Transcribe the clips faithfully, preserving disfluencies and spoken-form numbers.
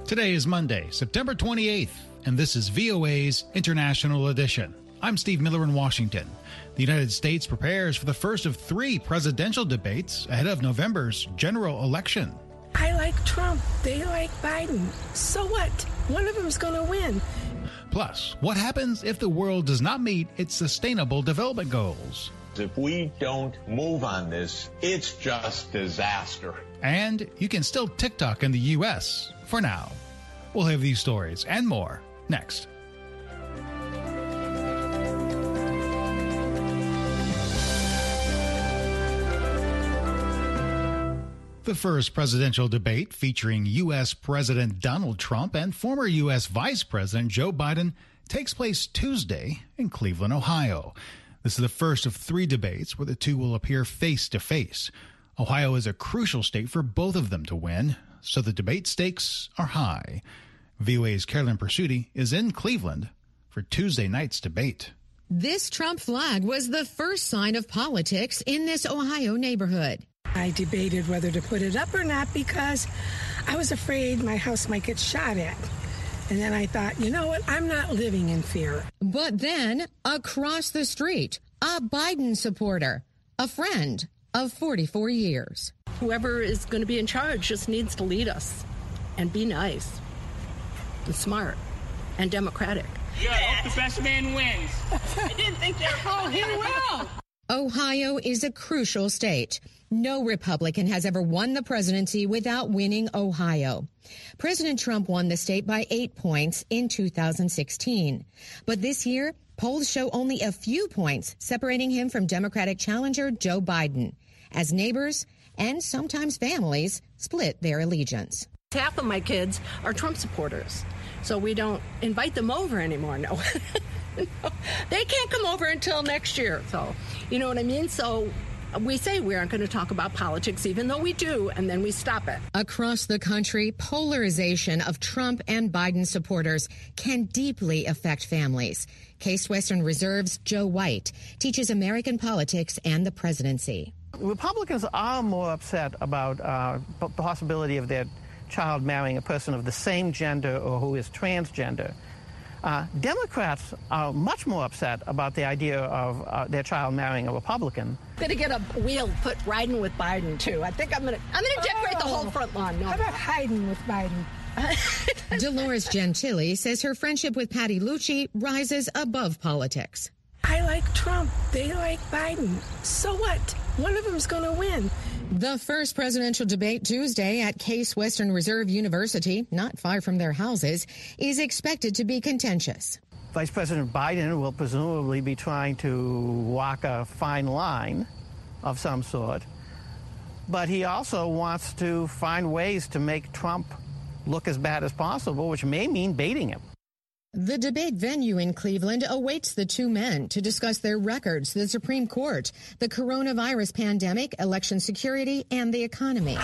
Today is Monday, September twenty-eighth, and this is V O A's International Edition. I'm Steve Miller in Washington. The United States prepares for the first of three presidential debates ahead of November's general election. I like Trump. They like Biden. So what? One of them's going to win. Plus, what happens if the world does not meet its sustainable development goals? If we don't move on this, it's just disaster. And you can still TikTok in the U S for now. We'll have these stories and more next. The first presidential debate featuring U S. President Donald Trump and former U S. Vice President Joe Biden takes place Tuesday in Cleveland, Ohio. This is the first of three debates where the two will appear face-to-face. Ohio is a crucial state for both of them to win, so the debate stakes are high. V O A's Carolyn Pursuti is in Cleveland for Tuesday night's debate. This Trump flag was the first sign of politics in this Ohio neighborhood. I debated whether to put it up or not because I was afraid my house might get shot at. And then I thought, you know what? I'm not living in fear. But then, across the street, a Biden supporter, a friend of forty-four years. Whoever is going to be in charge just needs to lead us and be nice and smart and democratic. Yeah, I hope the best man wins. I didn't think they were oh, he will. Ohio is a crucial state. No Republican has ever won the presidency without winning Ohio. President Trump won the state by eight points in two thousand sixteen. But this year, polls show only a few points separating him from Democratic challenger Joe Biden, as neighbors and sometimes families split their allegiance. Half of my kids are Trump supporters, so we don't invite them over anymore. No. No. They can't come over until next year. So, you know what I mean? So we say we aren't going to talk about politics, even though we do, and then we stop it. Across the country, polarization of Trump and Biden supporters can deeply affect families. Case Western Reserve's Joe White teaches American politics and the presidency. Republicans are more upset about uh, the possibility of their child marrying a person of the same gender or who is transgender. Uh, Democrats are much more upset about the idea of uh, their child marrying a Republican. I'm going to get a wheel put riding with Biden, too. I think I'm going to I'm going to decorate oh. the whole front lawn. No. How about hiding with Biden? Dolores Gentili says her friendship with Patty Lucci rises above politics. I like Trump. They like Biden. So what? One of them's going to win. The first presidential debate Tuesday at Case Western Reserve University, not far from their houses, is expected to be contentious. Vice President Biden will presumably be trying to walk a fine line of some sort, but he also wants to find ways to make Trump look as bad as possible, which may mean baiting him. The debate venue in Cleveland awaits the two men to discuss their records, the Supreme Court, the coronavirus pandemic, election security, and the economy.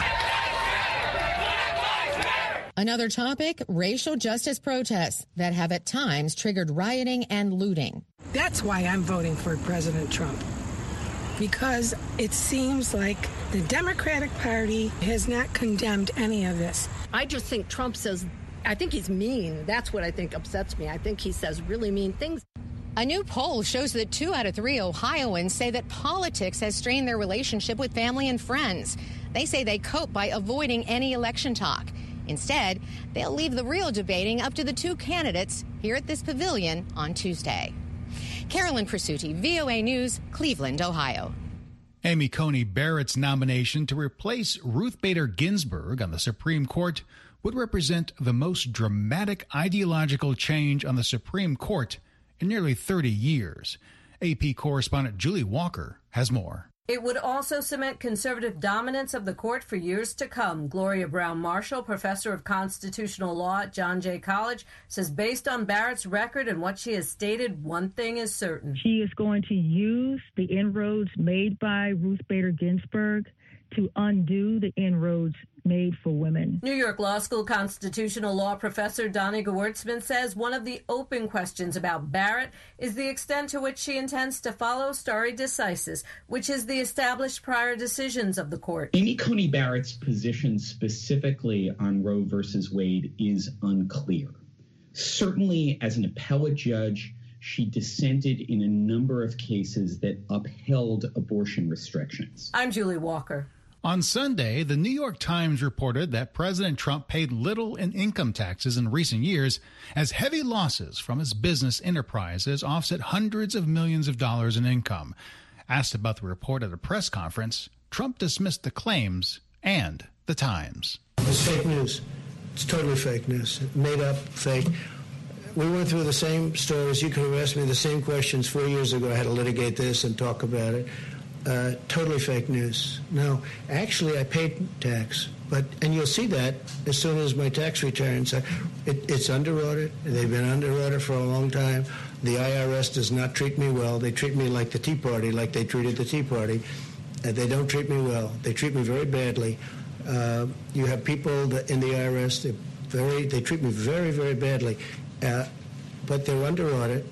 Another topic, racial justice protests that have at times triggered rioting and looting. That's why I'm voting for President Trump, because it seems like the Democratic Party has not condemned any of this. I just think Trump says I think he's mean. That's what I think upsets me. I think he says really mean things. A new poll shows that two out of three Ohioans say that politics has strained their relationship with family and friends. They say they cope by avoiding any election talk. Instead, they'll leave the real debating up to the two candidates here at this pavilion on Tuesday. Carolyn Pursuti, V O A News, Cleveland, Ohio. Amy Coney Barrett's nomination to replace Ruth Bader Ginsburg on the Supreme Court would represent the most dramatic ideological change on the Supreme Court in nearly thirty years. A P correspondent Julie Walker has more. It would also cement conservative dominance of the court for years to come. Gloria Brown Marshall, professor of constitutional law at John Jay College, says based on Barrett's record and what she has stated, one thing is certain. She is going to use the inroads made by Ruth Bader Ginsburg to undo the inroads made for women. New York Law School constitutional law professor Donnie Gewurtzman says one of the open questions about Barrett is the extent to which she intends to follow stare decisis, which is the established prior decisions of the court. Amy Coney Barrett's position specifically on Roe versus Wade is unclear. Certainly, as an appellate judge, she dissented in a number of cases that upheld abortion restrictions. I'm Julie Walker. On Sunday, the New York Times reported that President Trump paid little in income taxes in recent years as heavy losses from his business enterprises offset hundreds of millions of dollars in income. Asked about the report at a press conference, Trump dismissed the claims and the Times. It's fake news. It's totally fake news. Made up, fake. We went through the same stories. You could have asked me the same questions four years ago. I had to litigate this and talk about it. Uh, totally fake news. No, actually, I paid tax, but and you'll see that as soon as my tax returns. It, it's under audit. They've been under audit for a long time. The I R S does not treat me well. They treat me like the Tea Party, like they treated the Tea Party. Uh, they don't treat me well. They treat me very badly. Uh, you have people that in the I R S. They very. They treat me very, very badly. Uh, but they're under audit.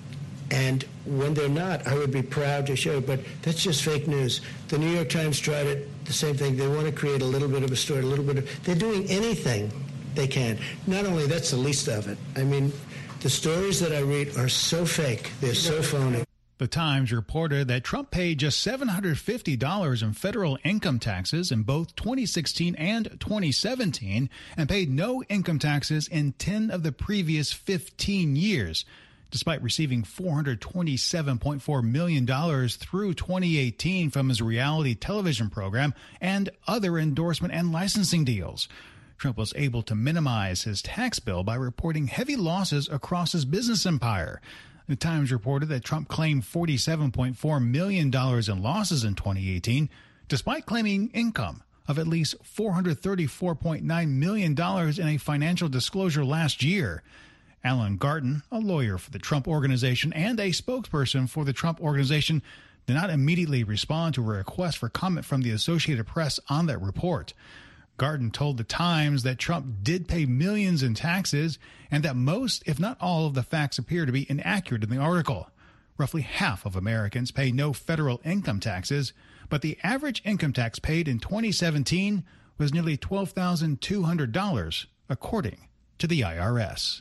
And when they're not, I would be proud to show it, but that's just fake news. The New York Times tried it, the same thing. They want to create a little bit of a story, a little bit of, they're doing anything they can. Not only, that's the least of it. I mean, the stories that I read are so fake. They're so phony. The Times reported that Trump paid just seven hundred fifty dollars in federal income taxes in both twenty sixteen and twenty seventeen and paid no income taxes in ten of the previous fifteen years. Despite receiving four hundred twenty-seven point four million dollars through twenty eighteen from his reality television program and other endorsement and licensing deals. Trump was able to minimize his tax bill by reporting heavy losses across his business empire. The Times reported that Trump claimed forty-seven point four million dollars in losses in twenty eighteen, despite claiming income of at least four hundred thirty-four point nine million dollars in a financial disclosure last year. Alan Garten, a lawyer for the Trump Organization and a spokesperson for the Trump Organization, did not immediately respond to a request for comment from the Associated Press on that report. Garten told the Times that Trump did pay millions in taxes and that most, if not all, of the facts appear to be inaccurate in the article. Roughly half of Americans pay no federal income taxes, but the average income tax paid in twenty seventeen was nearly twelve thousand two hundred dollars, according to the I R S.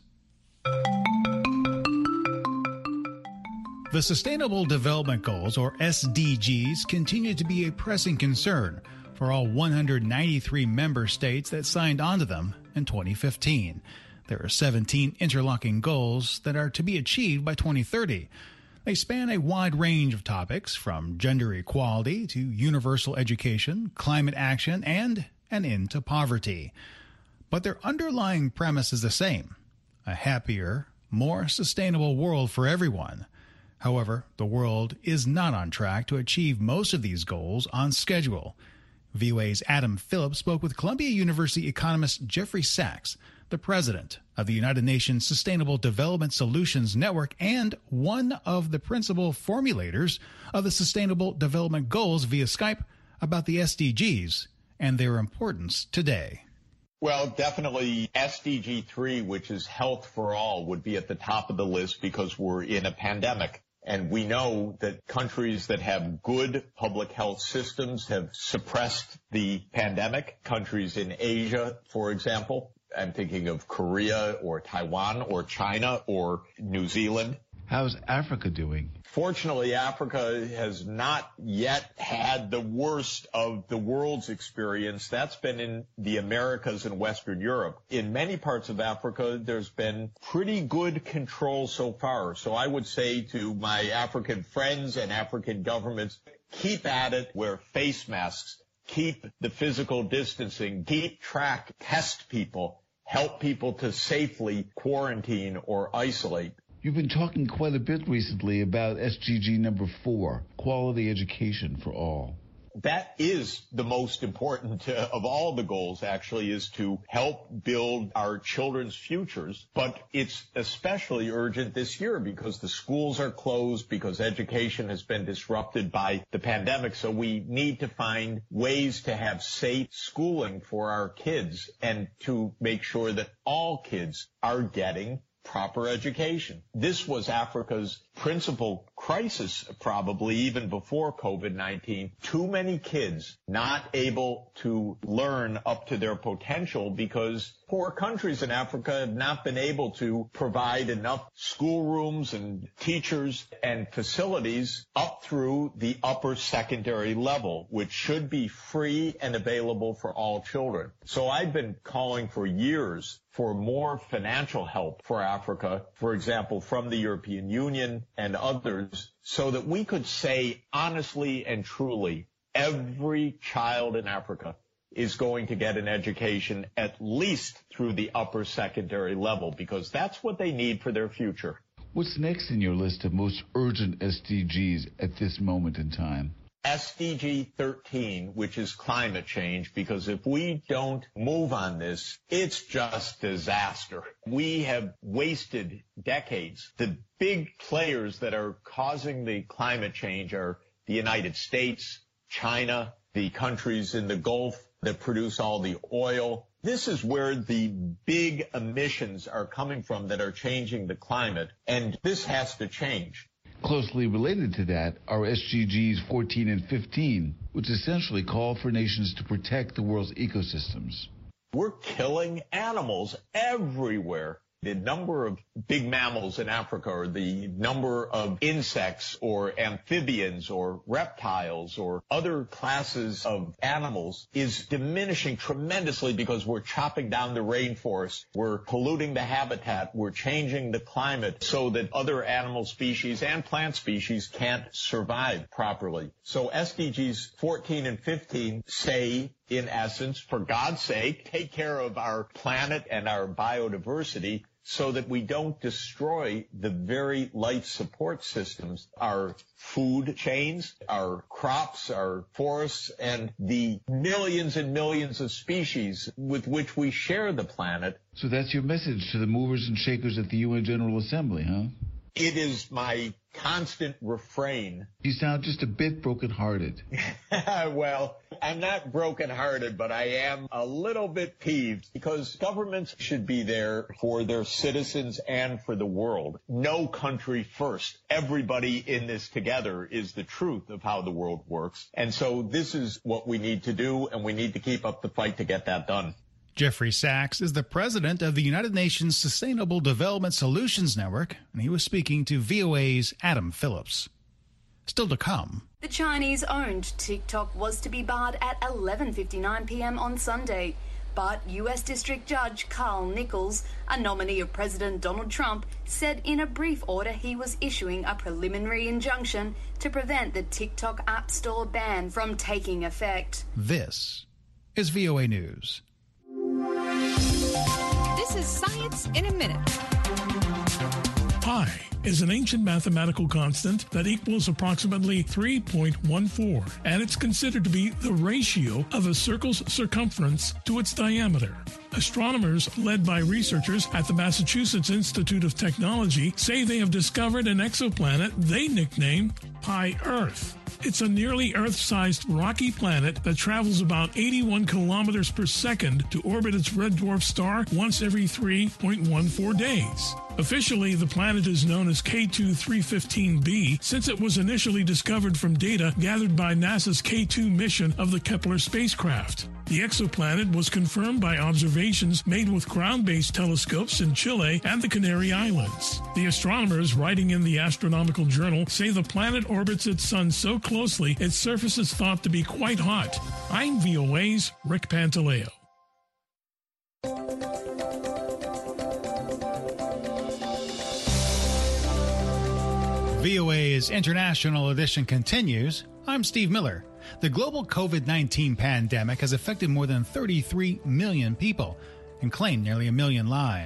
The Sustainable Development Goals, or S D Gs, continue to be a pressing concern for all one hundred ninety-three member states that signed onto them in twenty fifteen. There are seventeen interlocking goals that are to be achieved by twenty thirty. They span a wide range of topics, from gender equality to universal education, climate action, and an end to poverty. But their underlying premise is the same: a happier, more sustainable world for everyone. However, the world is not on track to achieve most of these goals on schedule. V O A's Adam Phillips spoke with Columbia University economist Jeffrey Sachs, the president of the United Nations Sustainable Development Solutions Network and one of the principal formulators of the Sustainable Development Goals, via Skype, about the S D Gs and their importance today. Well, definitely S D G three, which is health for all, would be at the top of the list because we're in a pandemic. And we know that countries that have good public health systems have suppressed the pandemic. Countries in Asia, for example, I'm thinking of Korea or Taiwan or China or New Zealand. How's Africa doing? Fortunately, Africa has not yet had the worst of the world's experience. That's been in the Americas and Western Europe. In many parts of Africa, there's been pretty good control so far. So I would say to my African friends and African governments, keep at it, wear face masks, keep the physical distancing, keep track, test people, help people to safely quarantine or isolate. You've been talking quite a bit recently about S D G number four, quality education for all. That is the most important uh, of all the goals, actually, is to help build our children's futures. But it's especially urgent this year because the schools are closed, because education has been disrupted by the pandemic. So we need to find ways to have safe schooling for our kids and to make sure that all kids are getting proper education. This was Africa's principal crisis, probably even before COVID nineteen. Too many kids not able to learn up to their potential because poor countries in Africa have not been able to provide enough schoolrooms and teachers and facilities up through the upper secondary level, which should be free and available for all children. So I've been calling for years for more financial help for Africa, for example, from the European Union and others, so that we could say honestly and truly, every child in Africa is going to get an education at least through the upper secondary level, because that's what they need for their future. What's next in your list of most urgent S D Gs at this moment in time? S D G thirteen, which is climate change, because if we don't move on this, it's just disaster. We have wasted decades. The big players that are causing the climate change are the United States, China, the countries in the Gulf that produce all the oil. This is where the big emissions are coming from that are changing the climate, and this has to change. Closely related to that are S D Gs fourteen and fifteen, which essentially call for nations to protect the world's ecosystems. We're killing animals everywhere. The number of big mammals in Africa, or the number of insects or amphibians or reptiles or other classes of animals is diminishing tremendously because we're chopping down the rainforest, we're polluting the habitat, we're changing the climate so that other animal species and plant species can't survive properly. So S D Gs fourteen and fifteen say, in essence, for God's sake, take care of our planet and our biodiversity so that we don't destroy the very life support systems, our food chains, our crops, our forests, and the millions and millions of species with which we share the planet. So that's your message to the movers and shakers at the U N General Assembly, huh? It is my constant refrain. You sound just a bit brokenhearted. Well, I'm not brokenhearted, but I am a little bit peeved because governments should be there for their citizens and for the world. No country first. Everybody in this together is the truth of how the world works. And so this is what we need to do, and we need to keep up the fight to get that done. Jeffrey Sachs is the president of the United Nations Sustainable Development Solutions Network, and he was speaking to V O A's Adam Phillips. Still to come. The Chinese-owned TikTok was to be barred at eleven fifty-nine p.m. on Sunday, but U S District Judge Carl Nichols, a nominee of President Donald Trump, said in a brief order he was issuing a preliminary injunction to prevent the TikTok App Store ban from taking effect. This is V O A News. This is Science in a Minute. Pi is an ancient mathematical constant that equals approximately three point one four, and it's considered to be the ratio of a circle's circumference to its diameter. Astronomers, led by researchers at the Massachusetts Institute of Technology, say they have discovered an exoplanet they nicknamed Pi Earth. It's a nearly Earth-sized rocky planet that travels about eighty-one kilometers per second to orbit its red dwarf star once every three point one four days. Officially, the planet is known as K two three fifteen b since it was initially discovered from data gathered by NASA's K two mission of the Kepler spacecraft. The exoplanet was confirmed by observations made with ground-based telescopes in Chile and the Canary Islands. The astronomers writing in the Astronomical Journal say the planet orbits its sun so closely its surface is thought to be quite hot. I'm V O A's Rick Pantaleo. V O A's International Edition continues. I'm Steve Miller. The global COVID nineteen pandemic has affected more than thirty-three million people and claimed nearly a million lives.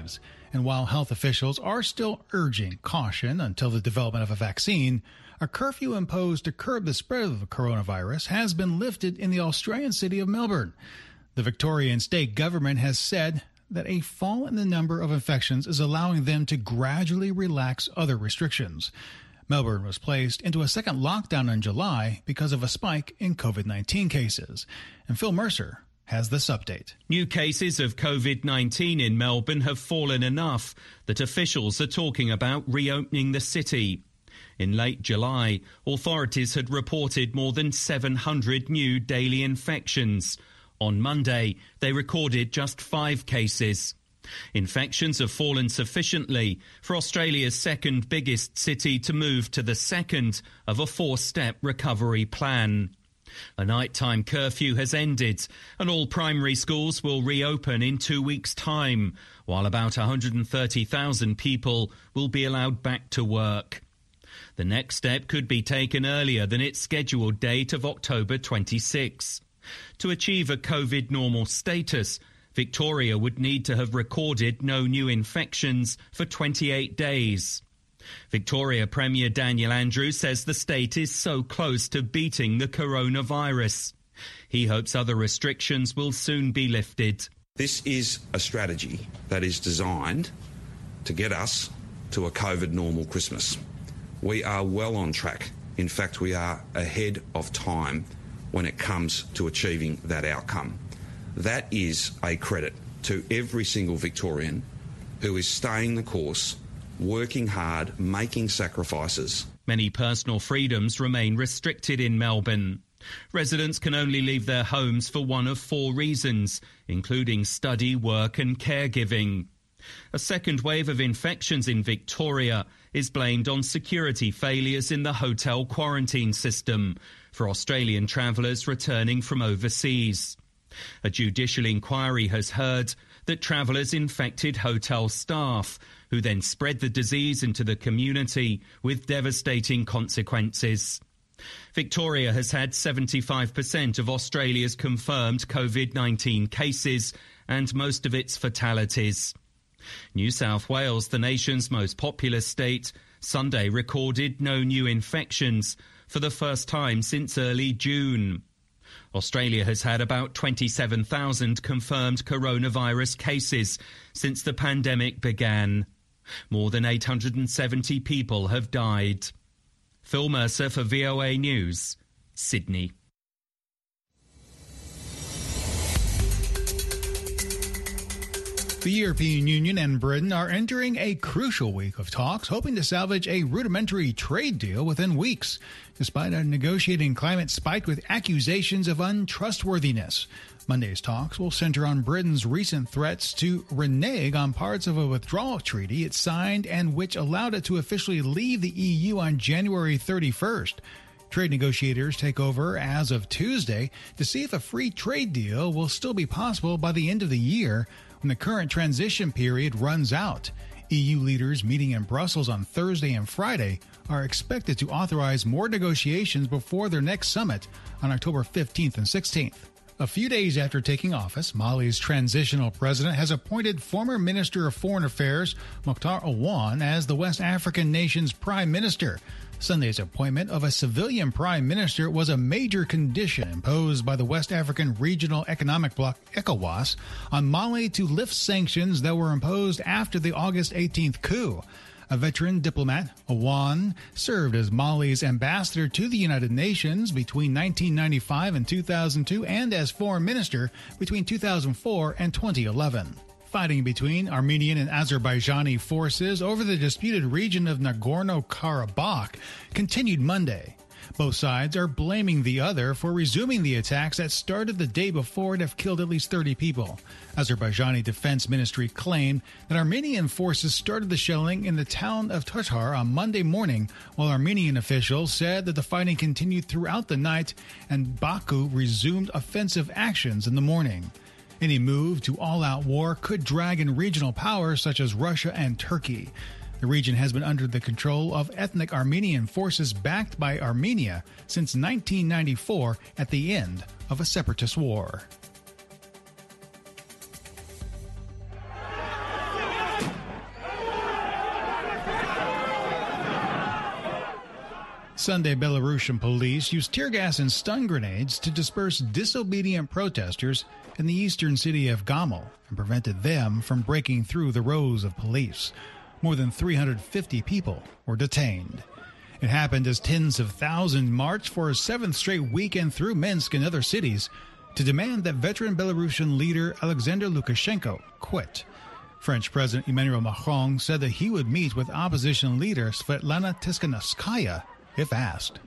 And while health officials are still urging caution until the development of a vaccine, a curfew imposed to curb the spread of the coronavirus has been lifted in the Australian city of Melbourne. The Victorian state government has said that a fall in the number of infections is allowing them to gradually relax other restrictions. Melbourne was placed into a second lockdown in July because of a spike in covid nineteen cases. And Phil Mercer has this update. New cases of covid nineteen in Melbourne have fallen enough that officials are talking about reopening the city. In late July, authorities had reported more than seven hundred new daily infections. On Monday, they recorded just five cases. Infections have fallen sufficiently for Australia's second biggest city to move to the second of a four-step recovery plan. A nighttime curfew has ended and all primary schools will reopen in two weeks' time, while about one hundred thirty thousand people will be allowed back to work. The next step could be taken earlier than its scheduled date of October twenty-sixth. To achieve a COVID normal status, Victoria would need to have recorded no new infections for twenty-eight days. Victoria Premier Daniel Andrews says the state is so close to beating the coronavirus. He hopes other restrictions will soon be lifted. This is a strategy that is designed to get us to a COVID normal Christmas. We are well on track. In fact, we are ahead of time when it comes to achieving that outcome. That is a credit to every single Victorian who is staying the course, working hard, making sacrifices. Many personal freedoms remain restricted in Melbourne. Residents can only leave their homes for one of four reasons, including study, work and caregiving. A second wave of infections in Victoria is blamed on security failures in the hotel quarantine system for Australian travellers returning from overseas. A judicial inquiry has heard that travellers infected hotel staff, who then spread the disease into the community with devastating consequences. Victoria has had seventy-five percent of Australia's confirmed covid nineteen cases and most of its fatalities. New South Wales, the nation's most populous state, Sunday recorded no new infections for the first time since early June. Australia has had about twenty-seven thousand confirmed coronavirus cases since the pandemic began. More than eight hundred seventy people have died. Phil Mercer for V O A News, Sydney. The European Union and Britain are entering a crucial week of talks, hoping to salvage a rudimentary trade deal within weeks, despite a negotiating climate spiked with accusations of untrustworthiness. Monday's talks will center on Britain's recent threats to renege on parts of a withdrawal treaty it signed and which allowed it to officially leave the E U on January thirty-first. Trade negotiators take over as of Tuesday to see if a free trade deal will still be possible by the end of the year, when the current transition period runs out. E U leaders meeting in Brussels on Thursday and Friday are expected to authorize more negotiations before their next summit on October fifteenth and sixteenth. A few days after taking office, Mali's transitional president has appointed former Minister of Foreign Affairs Mokhtar Owan as the West African nation's prime minister. Sunday's appointment of a civilian prime minister was a major condition imposed by the West African Regional Economic Bloc ECOWAS on Mali to lift sanctions that were imposed after the August eighteenth coup. A veteran diplomat, Owan served as Mali's ambassador to the United Nations between nineteen ninety-five and two thousand two and as foreign minister between two thousand four and twenty eleven. Fighting between Armenian and Azerbaijani forces over the disputed region of Nagorno-Karabakh continued Monday. Both sides are blaming the other for resuming the attacks that started the day before and have killed at least thirty people. Azerbaijani Defense Ministry claimed that Armenian forces started the shelling in the town of Tatar on Monday morning, while Armenian officials said that the fighting continued throughout the night and Baku resumed offensive actions in the morning. Any move to all-out war could drag in regional powers such as Russia and Turkey. The region has been under the control of ethnic Armenian forces backed by Armenia since nineteen ninety-four at the end of a separatist war. Sunday, Belarusian police used tear gas and stun grenades to disperse disobedient protesters in the eastern city of Gomel and prevented them from breaking through the rows of police. More than three hundred fifty people were detained. It happened as tens of thousands marched for a seventh straight weekend through Minsk and other cities to demand that veteran Belarusian leader Alexander Lukashenko quit. French President Emmanuel Macron said that he would meet with opposition leader Svetlana Tikhanovskaya if asked.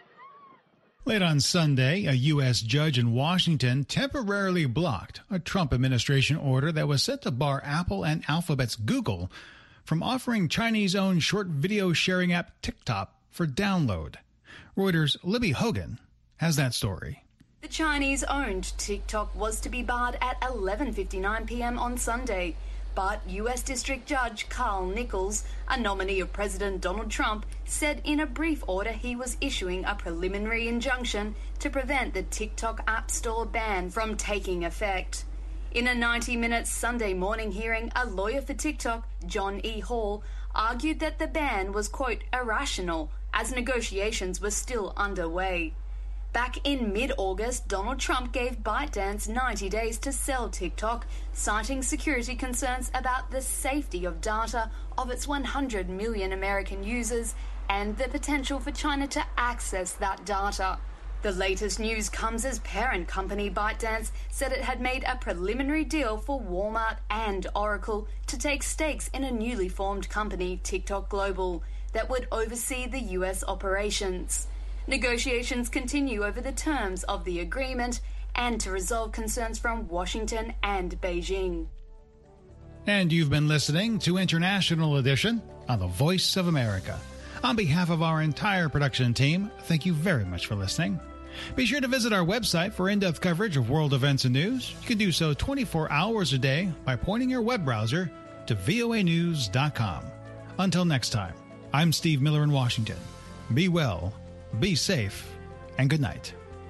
Late on Sunday, a U S judge in Washington temporarily blocked a Trump administration order that was set to bar Apple and Alphabet's Google from offering Chinese-owned short video sharing app TikTok for download. Reuters' Libby Hogan has that story. The Chinese-owned TikTok was to be barred at eleven fifty-nine p.m. on Sunday, but U S District Judge Carl Nichols, a nominee of President Donald Trump, said in a brief order he was issuing a preliminary injunction to prevent the TikTok App Store ban from taking effect. In a ninety-minute Sunday morning hearing, a lawyer for TikTok, John E. Hall, argued that the ban was, quote, irrational, as negotiations were still underway. Back in mid-August, Donald Trump gave ByteDance ninety days to sell TikTok, citing security concerns about the safety of data of its one hundred million American users and the potential for China to access that data. The latest news comes as parent company ByteDance said it had made a preliminary deal for Walmart and Oracle to take stakes in a newly formed company, TikTok Global, that would oversee the U S operations. Negotiations continue over the terms of the agreement and to resolve concerns from Washington and Beijing. And you've been listening to International Edition on the Voice of America. On behalf of our entire production team, thank you very much for listening. Be sure to visit our website for in-depth coverage of world events and news. You can do so twenty-four hours a day by pointing your web browser to V O A news dot com. Until next time, I'm Steve Miller in Washington. Be well, be safe, and good night.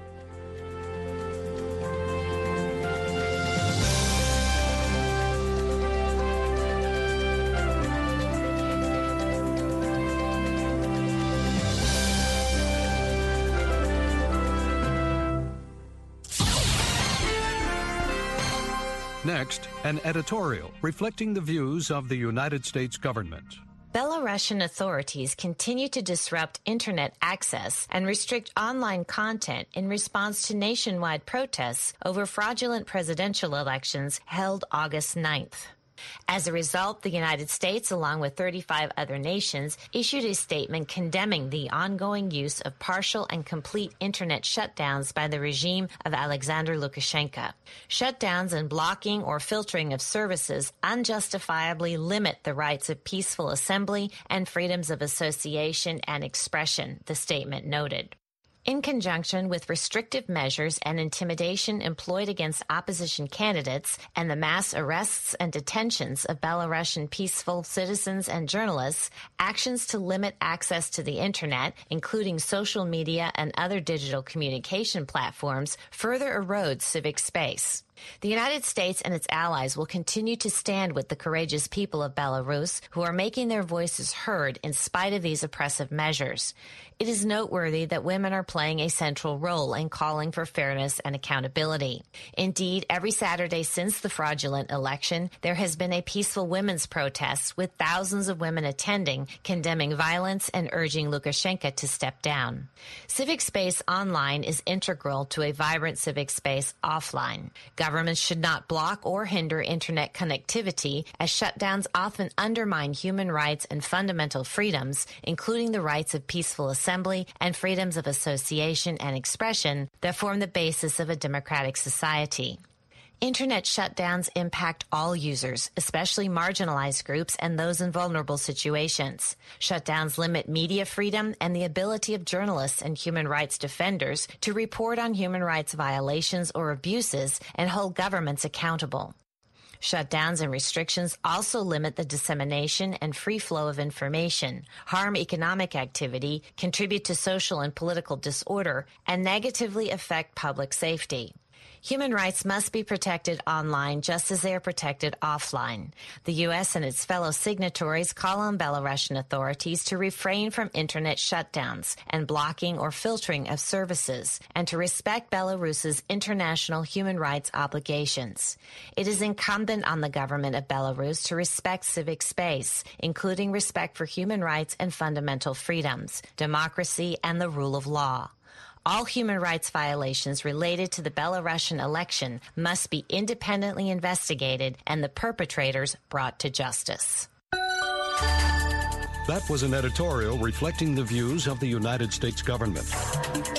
Next, an editorial reflecting the views of the United States government. Belarusian authorities continue to disrupt internet access and restrict online content in response to nationwide protests over fraudulent presidential elections held August ninth. As a result, the United States, along with thirty-five other nations, issued a statement condemning the ongoing use of partial and complete internet shutdowns by the regime of Alexander Lukashenko. Shutdowns and blocking or filtering of services unjustifiably limit the rights of peaceful assembly and freedoms of association and expression, the statement noted. In conjunction with restrictive measures and intimidation employed against opposition candidates and the mass arrests and detentions of Belarusian peaceful citizens and journalists, actions to limit access to the internet, including social media and other digital communication platforms, further erode civic space. The United States and its allies will continue to stand with the courageous people of Belarus who are making their voices heard in spite of these oppressive measures. It is noteworthy that women are playing a central role in calling for fairness and accountability. Indeed, every Saturday since the fraudulent election, there has been a peaceful women's protest with thousands of women attending, condemning violence and urging Lukashenko to step down. Civic space online is integral to a vibrant civic space offline. Governments should not block or hinder internet connectivity, as shutdowns often undermine human rights and fundamental freedoms, including the rights of peaceful assembly and freedoms of association and expression that form the basis of a democratic society. Internet shutdowns impact all users, especially marginalized groups and those in vulnerable situations. Shutdowns limit media freedom and the ability of journalists and human rights defenders to report on human rights violations or abuses and hold governments accountable. Shutdowns and restrictions also limit the dissemination and free flow of information, harm economic activity, contribute to social and political disorder, and negatively affect public safety. Human rights must be protected online just as they are protected offline. The U S and its fellow signatories call on Belarusian authorities to refrain from internet shutdowns and blocking or filtering of services, and to respect Belarus's international human rights obligations. It is incumbent on the government of Belarus to respect civic space, including respect for human rights and fundamental freedoms, democracy, and the rule of law. All human rights violations related to the Belarusian election must be independently investigated and the perpetrators brought to justice. That was an editorial reflecting the views of the United States government.